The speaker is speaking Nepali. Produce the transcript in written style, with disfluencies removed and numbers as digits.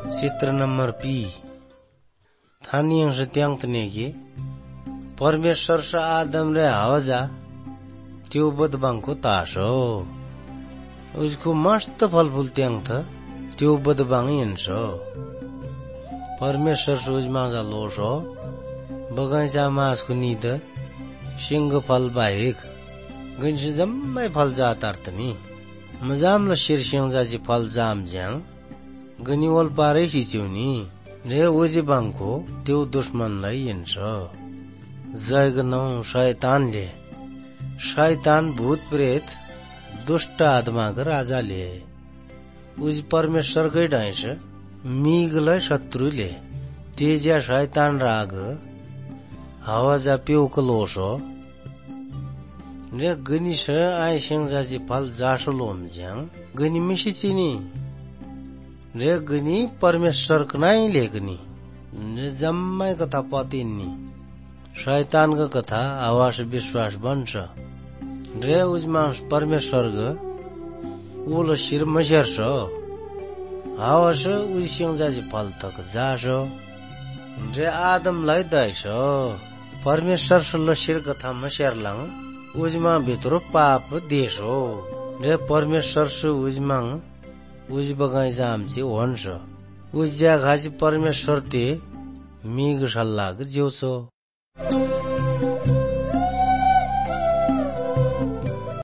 चित्र नंबर पी थानियंस त्यांगतने के परमेश्वर स आदम रे हवजा त्यो बदबाङको तास हो उसको मस्त फलफूल त्यांगथ त्यो बदबाङ हिँड्छ परमेश्वर सोजमाजा लोस हो बगैँचा मासको निद सिंह फल बाहेक गइन्स जम्मै फल जातार्तनी मजामला शिरसिंजाजी फल जाम ज्याङ गनिवल पारै खिच्यौनी रे ओजे बाङको त्यो दुश्मनलाई हिँड्छ जय गनौ शैतान भूत प्रेत दुष्ट आत्माको राजाले उज परमेश्वरकै ढाइस मिगलाई शत्रुले तेज्या शैतान राग हावाजा प्योको लोस हो रे गनिस आइ सिंजाजी फल जासो लोम ज्याङ गनि मिसी चिनी रे गनी परमेश्वरको नै लेखनी रे जम्मै कथा पतिन्नी शैतानको कथा आवास विश्वास बन्छ रे उजमा परमेश्वरको उलो शिर मस्यार्छ हावास उज सिंजाजी फल तक जासो रे आदमलाई दैछ परमेश्वर सुल्लो शिर कथा मस्यार्लाङ उजमा भित्र पाप देश हो रे परमेश्वर सु उजमाङ उज बगाइजा आमची वंश उज्या घाजी परमेश्वर ते मिग सल्लाग ज्योचो